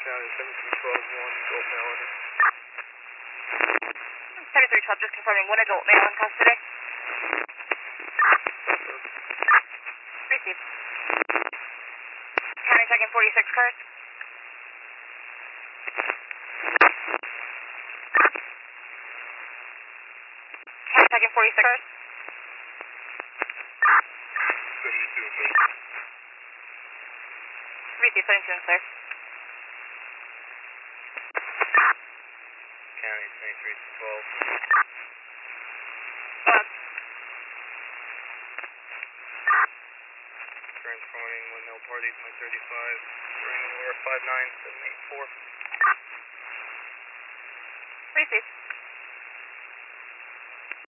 County 7312, 1 adult male in. 7312, just confirming 1 adult male in custody. Received. County checking 46 first. County checking 46 first. 72 and clear. Received, 72 and clear. County 2312. Transporting 1 male party to my 35. During the war 59784. Received.